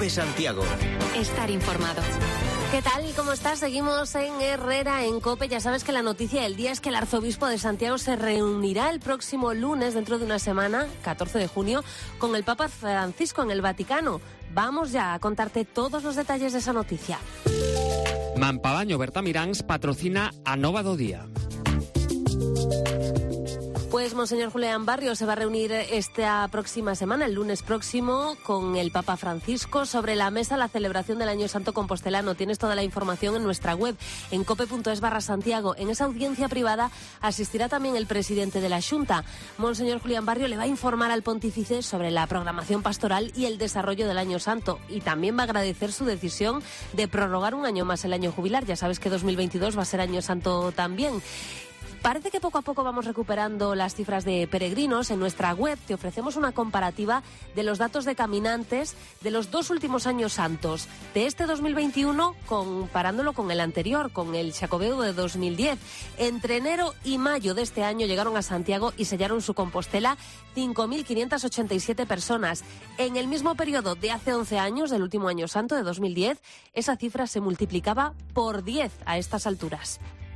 COPE Santiago. Estar informado. ¿Qué tal? ¿Cómo estás? Seguimos en Herrera, en COPE. Ya sabes que la noticia del día es que el arzobispo de Santiago se reunirá el próximo lunes, dentro de una semana, 14 de junio, con el Papa Francisco en el Vaticano. Vamos ya a contarte todos los detalles de esa noticia. Mampavaño Bertamiráns patrocina a Nova do Día. Pues Monseñor Julián Barrio se va a reunir esta próxima semana, el lunes próximo, con el Papa Francisco. Sobre la mesa la celebración del Año Santo Compostelano. Tienes toda la información en nuestra web, en cope.es/Santiago. En esa audiencia privada asistirá también el presidente de la Xunta. Monseñor Julián Barrio le va a informar al pontífice sobre la programación pastoral y el desarrollo del Año Santo. Y también va a agradecer su decisión de prorrogar un año más el año jubilar. Ya sabes que 2022 va a ser Año Santo también. Parece que poco a poco vamos recuperando las cifras de peregrinos. En nuestra web te ofrecemos una comparativa de los datos de caminantes de los 2 últimos años santos. De este 2021, comparándolo con el anterior, con el Xacobeo de 2010. Entre enero y mayo de este año llegaron a Santiago y sellaron su Compostela 5.587 personas. En el mismo periodo de hace 11 años, del último año santo de 2010, esa cifra se multiplicaba por 10 a estas alturas.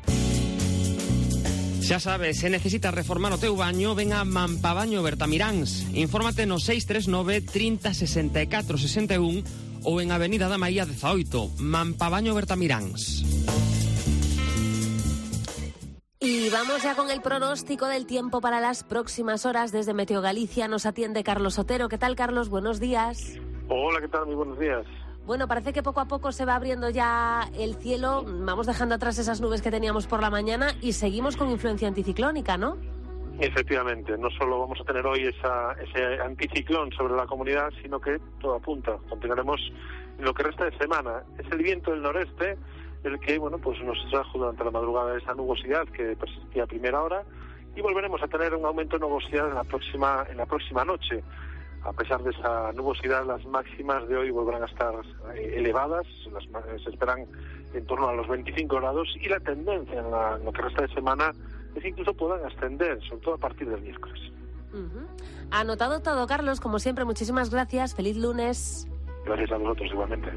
Xa sabes, se necesitas reformar o teu baño, ven a Mampavaño Bertamiráns. Infórmate no 639 30 64 61 ou en Avenida da Maía 18, Mampavaño Bertamiráns. Y vamos ya con el pronóstico del tiempo para las próximas horas. Desde Meteo Galicia nos atiende Carlos Otero. ¿Qué tal, Carlos? Buenos días. Hola, ¿qué tal? Muy buenos días. Bueno, parece que poco a poco se va abriendo ya el cielo, vamos dejando atrás esas nubes que teníamos por la mañana y seguimos con influencia anticiclónica, ¿no? Efectivamente, no solo vamos a tener hoy ese anticiclón sobre la comunidad, sino que todo apunta, continuaremos en lo que resta de semana. Es el viento del noreste el que, bueno, pues nos trajo durante la madrugada esa nubosidad que persistía a primera hora y volveremos a tener un aumento de nubosidad en la próxima noche. A pesar de esa nubosidad, las máximas de hoy volverán a estar elevadas, se esperan en torno a los 25 grados y la tendencia en lo que resta de semana es que incluso puedan ascender, sobre todo a partir del miércoles. Anotado todo, Carlos, como siempre, muchísimas gracias, feliz lunes. Gracias a vosotros igualmente.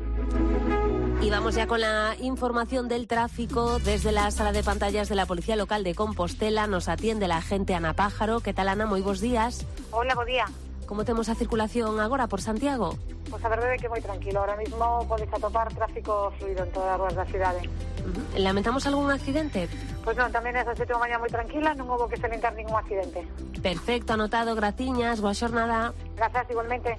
Y vamos ya con la información del tráfico. Desde la sala de pantallas de la Policía Local de Compostela nos atiende la agente Ana Pájaro. ¿Qué tal, Ana? Moi bons días. Hola, bo día. Como temos a circulación agora por Santiago? Pois a verdade é que moi tranquilo. Ahora mismo podes atopar tráfico fluido en todas as ruas da cidade. Lamentamos algún accidente? Pois non, tamén esa 7 da mañá moi tranquila, non houve que se lamentar ningún accidente. Perfecto, anotado, gratiñas, boa xornada. Gracias, igualmente.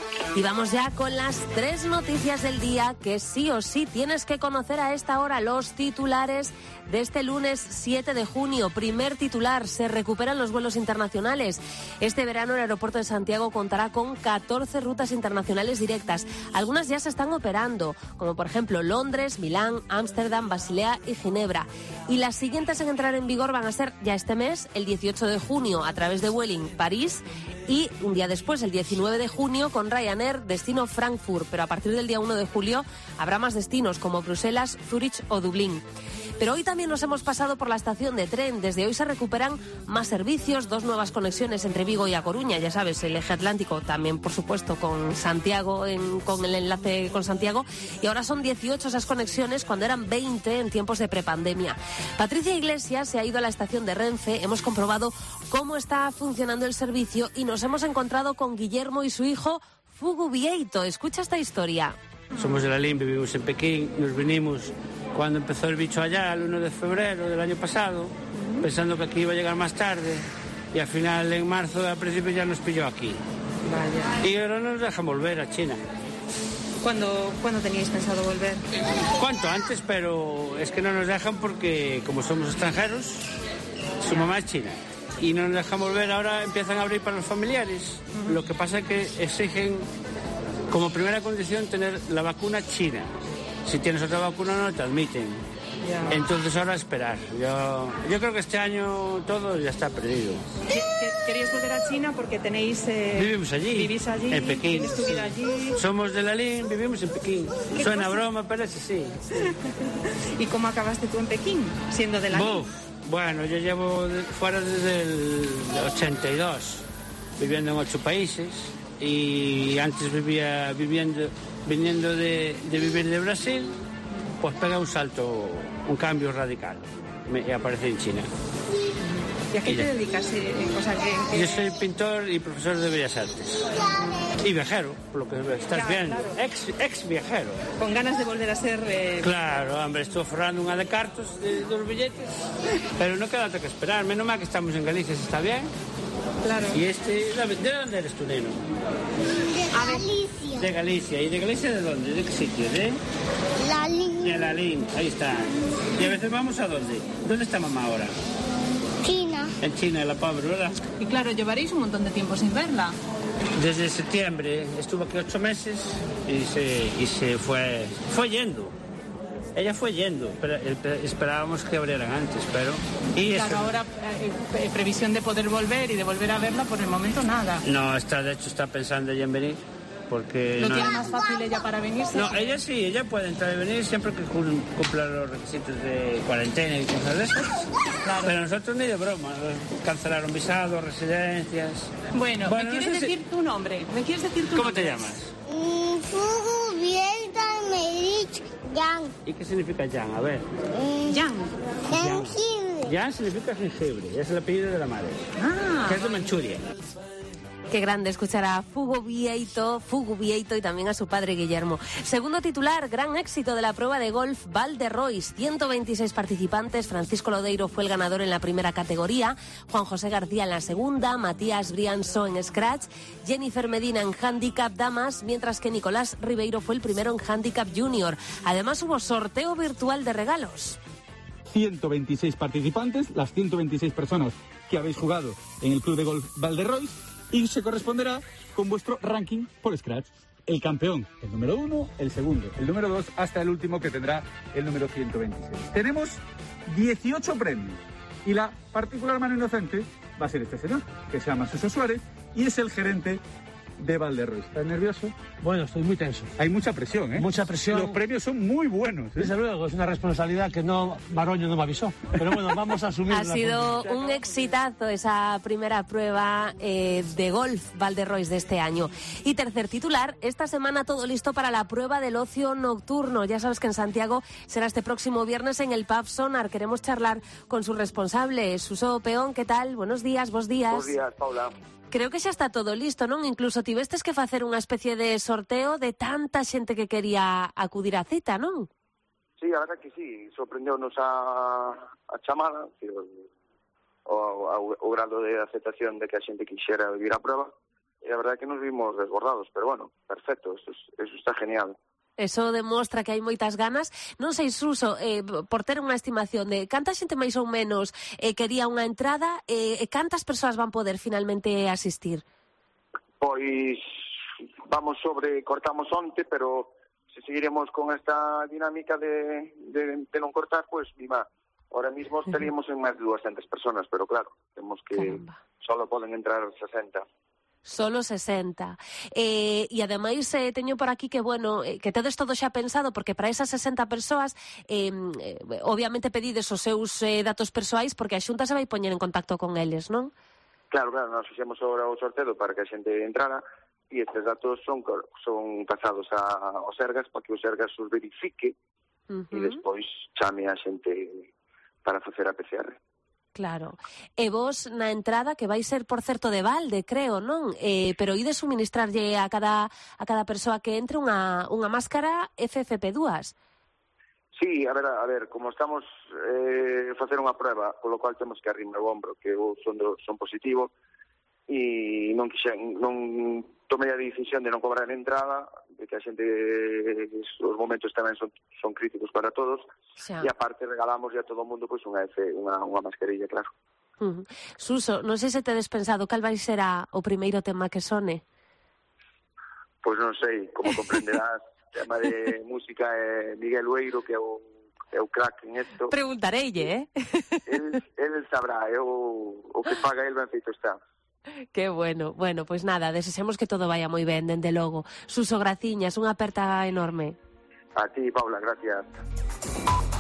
Y vamos ya con las 3 noticias del día que sí o sí tienes que conocer a esta hora. Los titulares de este lunes 7 de junio. Primer titular, se recuperan los vuelos internacionales. Este verano el aeropuerto de Santiago contará con 14 rutas internacionales directas. Algunas ya se están operando, como por ejemplo Londres, Milán, Ámsterdam, Basilea y Ginebra. Y las siguientes en entrar en vigor van a ser ya este mes, el 18 de junio, a través de Vueling, París, y un día después, el 19 de junio, con Ryanair, destino Frankfurt. Pero a partir del día 1 de julio habrá más destinos como Bruselas, Zúrich o Dublín. Pero hoy también nos hemos pasado por la estación de tren. Desde hoy se recuperan más servicios, 2 nuevas conexiones entre Vigo y A Coruña. Ya sabes, el eje atlántico también, por supuesto, con Santiago, con el enlace con Santiago. Y ahora son 18 esas conexiones cuando eran 20 en tiempos de prepandemia. Patricia Iglesias se ha ido a la estación de Renfe. Hemos comprobado cómo está funcionando el servicio y nos hemos encontrado con Guillermo y su hijo Fugu Vieito. Escucha esta historia. Somos de Lalín, vivimos en Pekín, nos vinimos cuando empezó el bicho allá, el 1 de febrero del año pasado, pensando que aquí iba a llegar más tarde, y al final en marzo, al principio ya nos pilló aquí. Vaya. Y ahora nos dejan volver a China. ¿Cuándo teníais pensado volver? Cuanto antes, pero es que no nos dejan porque, como somos extranjeros, su mamá es china. Y no nos dejan volver, ahora empiezan a abrir para los familiares. Lo que pasa es que exigen como primera condición tener la vacuna china. Si tienes otra vacuna no te admiten. Ya. Entonces ahora esperar. Yo creo que este año todo ya está perdido. ¿Queréis volver a China porque tenéis... Vivimos allí. ¿Vivís allí? En Pekín. ¿Tienes tu vida allí? Somos de Lalín, vivimos en Pekín. Suena cosa? Broma, pero es así. ¿Y cómo acabaste tú en Pekín, siendo de Lalín? Bueno, yo llevo fuera desde el 82, viviendo en 8 países. y antes viniendo de vivir de Brasil, pues pega un salto, un cambio radical y aparece en China. ¿Y a qué te dedicas? Yo soy pintor y profesor de Bellas Artes. Y viajero, por lo que estás viendo. Claro. Ex viajero. Con ganas de volver a ser... Claro, hombre, estou forrando unha de cartos dos billetes, pero non queda que esperar. Menos mal que estamos en Galicia, se está bien. Claro. Y ¿de dónde eres tú, neno? De Galicia. De Galicia. ¿Y de Galicia de dónde? ¿De qué sitio? ¿De? Lalín. De Lalín, ahí está. ¿Y a veces vamos a dónde? ¿Dónde está mamá ahora? China. En China, la pobre, ¿verdad? Y claro, llevaréis un montón de tiempo sin verla. Desde septiembre, estuvo aquí 8 meses y se fue yendo. Ella fue yendo, pero esperábamos que abrieran antes, pero... Y claro, eso... ahora previsión de poder volver y de volver a verla, por el momento nada. No, de hecho está pensando ella en venir, porque... ¿Lo tiene más fácil ella para venirse? No, ella sí, ella puede entrar y venir siempre que cumpla los requisitos de cuarentena y cosas de esas. Claro. Pero nosotros ni de broma, cancelaron visados, residencias... Bueno, ¿me quieres decir tu nombre? ¿Cómo te llamas? Fugu Bielta Merich Yang. ¿Y qué significa Yang? A ver. Yang. Jengibre. Yang significa jengibre, es el apellido de la madre. Que es de Manchuria. Qué grande escuchar a Fugu Vieito y también a su padre Guillermo. Segundo titular, gran éxito de la prueba de golf Val de Rois. 126 participantes, Francisco Lodeiro fue el ganador en la primera categoría, Juan José García en la segunda, Matías Brianso en Scratch, Jennifer Medina en Handicap Damas, mientras que Nicolás Ribeiro fue el primero en Handicap Junior. Además hubo sorteo virtual de regalos. 126 participantes, las 126 personas que habéis jugado en el Club de Golf Val de Rois, y se corresponderá con vuestro ranking por Scratch. El campeón, el número 1, el segundo, el número 2, hasta el último que tendrá el número 126. Tenemos 18 premios y la particular mano inocente va a ser este señor, que se llama Suso Suárez y es el gerente de Val de Rois. ¿Estás nervioso? Bueno, estoy muy tenso. Hay mucha presión, ¿eh? Mucha presión. Los premios son muy buenos, ¿eh? Desde luego, es una responsabilidad que Maroño no me avisó. Pero bueno, vamos a asumirla. Ha sido un exitazo esa primera prueba de golf Val de Rois de este año. Y tercer titular, esta semana todo listo para la prueba del ocio nocturno. Ya sabes que en Santiago será este próximo viernes en el Pub Sonar. Queremos charlar con su responsable, Suso Peón. ¿Qué tal? Buenos días, vos días. Buenos días, Paula. Creo que xa está todo listo, non? Incluso tivestes que facer unha especie de sorteo de tanta xente que quería acudir á cita, non? Sí, a verdad que sí, sorprendeunos a chamada, o grado de aceptación de que a xente quixera vivir a prueba, e a verdad que nos vimos desbordados, pero bueno, perfecto, eso está genial. Eso demostra que hai moitas ganas. Non sei, Suso, por ter unha estimación de canta xente máis ou menos quería unha entrada e cantas persoas van poder finalmente asistir? Pois cortamos onte, pero se seguiremos con esta dinámica de non cortar, pois mima, ahora mismo estaríamos en máis de 200 personas, pero claro, temos que solo poden entrar 60. Solo 60. E ademais teño por aquí que, bueno, que tedes todo xa pensado, porque para esas 60 persoas obviamente pedides os seus datos persoais, porque a Xunta se vai poñer en contacto con eles, non? Claro, nós fixemos agora o sorteo para que a xente entrara e estes datos son pasados ao Sergas para que o Sergas os verifique e despois chame a xente para facer a PCR. Claro. E vos na entrada, que vai ser, por certo, de balde, creo, non? Pero ides suministrarlle a cada persoa que entre unha máscara FFP2. Sí, a ver, como estamos facer unha prueba, polo cual temos que arrimar o hombro, que son positivo, e non tomei a decisión de non cobrar entrada, de que a xente, os momentos tamén son críticos para todos, e aparte regalamos a todo o mundo pois unha mascarilla, claro. Suso, non sei se tedes pensado cal vai ser o primeiro tema que sone? Pois non sei, como comprenderás, tema de música é Miguel Lueiro, que é o crack en esto. Preguntareille, El sabrá, o que paga el ben feito está. Qué bueno. Bueno, pues nada, desexemos que todo vaya moi ben, dende logo. Suso, graciñas, unha aperta enorme. A ti, Paula, gracias.